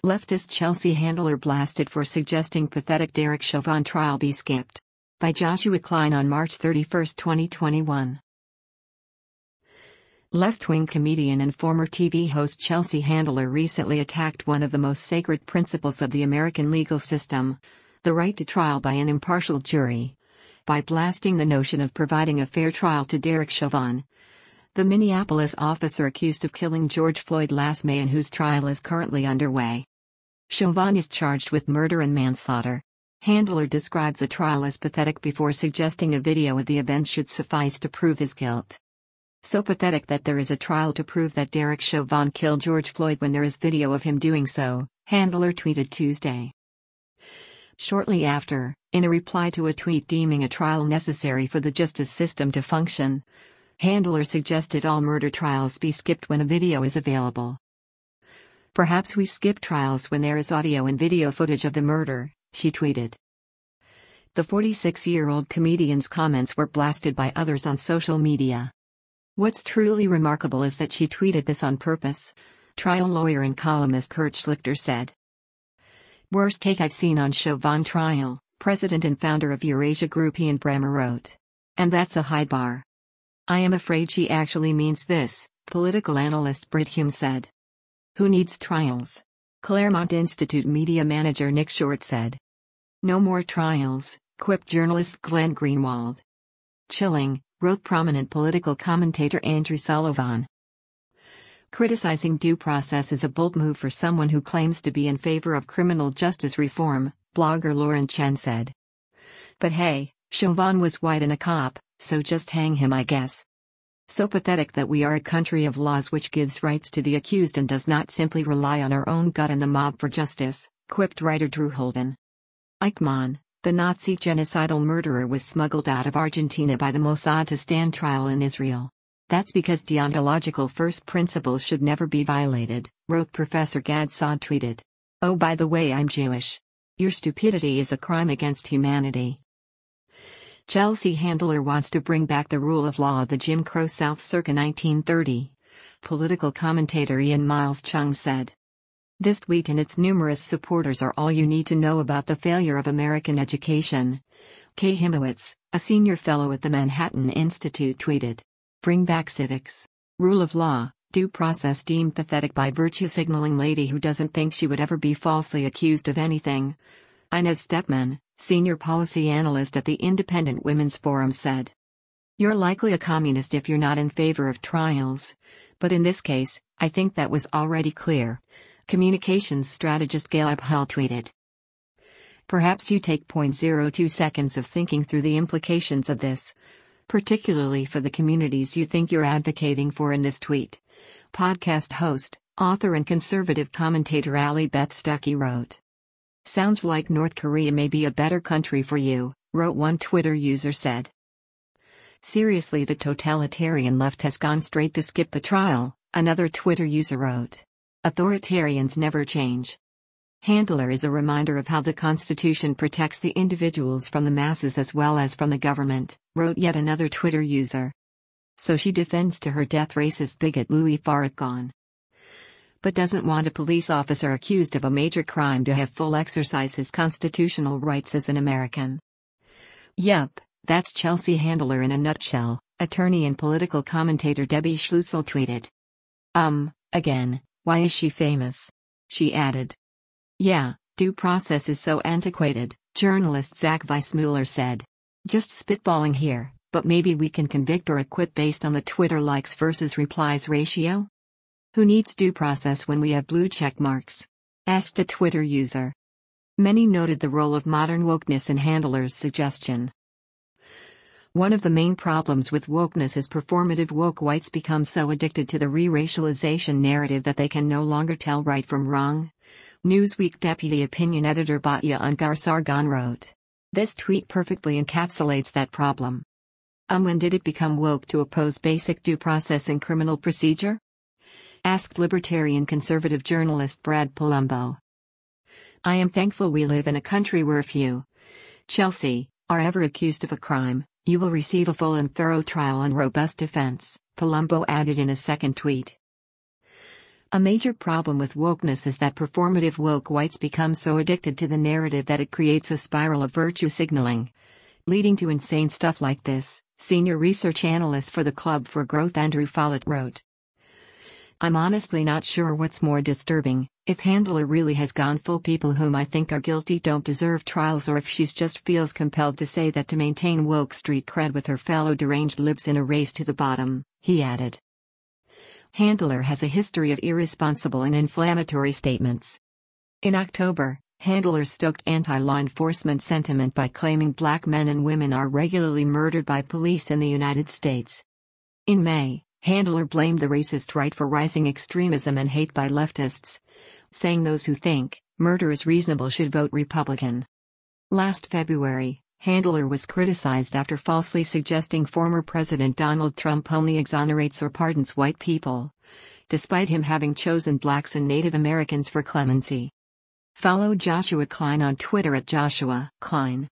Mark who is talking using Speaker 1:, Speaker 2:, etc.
Speaker 1: Leftist Chelsea Handler blasted for suggesting pathetic Derek Chauvin trial be skipped. By Joshua Klein on March 31, 2021. Left-wing comedian and former TV host Chelsea Handler recently attacked one of the most sacred principles of the American legal system, the right to trial by an impartial jury, by blasting the notion of providing a fair trial to Derek Chauvin, the Minneapolis officer accused of killing George Floyd last May and whose trial is currently underway. Chauvin is charged with murder and manslaughter. Handler described the trial as pathetic before suggesting a video of the event should suffice to prove his guilt. So pathetic that there is a trial to prove that Derek Chauvin killed George Floyd when there is video of him doing so, Handler tweeted Tuesday. Shortly after, in a reply to a tweet deeming a trial necessary for the justice system to function, Handler suggested all murder trials be skipped when a video is available. "Perhaps we skip trials when there is audio and video footage of the murder," she tweeted. The 46-year-old comedian's comments were blasted by others on social media. What's truly remarkable is that she tweeted this on purpose, trial lawyer and columnist Kurt Schlichter said. "Worst take I've seen on Chauvin trial," president and founder of Eurasia Group Ian Bremmer wrote. "And that's a high bar. I am afraid she actually means this," political analyst Brit Hume said. "Who needs trials?" Claremont Institute media manager Nick Short said. "No more trials," quipped journalist Glenn Greenwald. "Chilling," wrote prominent political commentator Andrew Sullivan. Criticizing due process is a bold move for someone who claims to be in favor of criminal justice reform, blogger Lauren Chen said. "But hey, Chauvin was white and a cop, so just hang him, I guess. So pathetic that we are a country of laws which gives rights to the accused and does not simply rely on our own gut and the mob for justice," quipped writer Drew Holden. Eichmann, the Nazi genocidal murderer, was smuggled out of Argentina by the Mossad to stand trial in Israel. "That's because deontological first principles should never be violated," wrote Professor Gad Saad tweeted. "Oh, by the way, I'm Jewish. Your stupidity is a crime against humanity." Chelsea Handler wants to bring back the rule of law of the Jim Crow South circa 1930, political commentator Ian Miles Chung said. This tweet and its numerous supporters are all you need to know about the failure of American education. Kay Himowitz, a senior fellow at the Manhattan Institute, tweeted. "Bring back civics. Rule of law, due process deemed pathetic by virtue-signaling lady who doesn't think she would ever be falsely accused of anything." Inez Stepman, senior policy analyst at the Independent Women's Forum, said. "You're likely a communist if you're not in favor of trials. But in this case, I think that was already clear." Communications strategist Gail Abhal tweeted. "Perhaps you take 0.02 seconds of thinking through the implications of this, particularly for the communities you think you're advocating for in this tweet." Podcast host, author and conservative commentator Allie Beth Stuckey wrote. "Sounds like North Korea may be a better country for you," wrote one Twitter user said. "Seriously, the totalitarian left has gone straight to skip the trial," another Twitter user wrote. "Authoritarians never change." Handler is a reminder of how the Constitution protects the individuals from the masses as well as from the government, wrote yet another Twitter user. So she defends to her death racist bigot Louis Farrakhan, but doesn't want a police officer accused of a major crime to have full exercise his constitutional rights as an American. Yup, that's Chelsea Handler in a nutshell, attorney and political commentator Debbie Schlussel tweeted. Again, why is she famous?" She added. "Yeah, due process is so antiquated," journalist Zach Weissmuller said. "Just spitballing here, but maybe we can convict or acquit based on the Twitter likes versus replies ratio? Who needs due process when we have blue check marks?" asked a Twitter user. Many noted the role of modern wokeness in Handler's suggestion. One of the main problems with wokeness is performative woke whites become so addicted to the re-racialization narrative that they can no longer tell right from wrong. Newsweek deputy opinion editor Batya Ungar Sargon wrote. This tweet perfectly encapsulates that problem. When did it become woke to oppose basic due process in criminal procedure? Asked libertarian conservative journalist Brad Palumbo. "I am thankful we live in a country where if you, Chelsea, are ever accused of a crime, you will receive a full and thorough trial and robust defense," Palumbo added in a second tweet. A major problem with wokeness is that performative woke whites become so addicted to the narrative that it creates a spiral of virtue signaling, leading to insane stuff like this, senior research analyst for the Club for Growth Andrew Follett wrote. I'm honestly not sure what's more disturbing, if Handler really has gone full people whom I think are guilty don't deserve trials, or if she's just feels compelled to say that to maintain woke street cred with her fellow deranged libs in a race to the bottom, he added. Handler has a history of irresponsible and inflammatory statements. In October, Handler stoked anti-law enforcement sentiment by claiming black men and women are regularly murdered by police in the United States. In May, Handler blamed the racist right for rising extremism and hate by leftists, saying those who think murder is reasonable should vote Republican. Last February, Handler was criticized after falsely suggesting former President Donald Trump only exonerates or pardons white people, despite him having chosen blacks and Native Americans for clemency. Follow Joshua Klein on Twitter at Joshua Klein.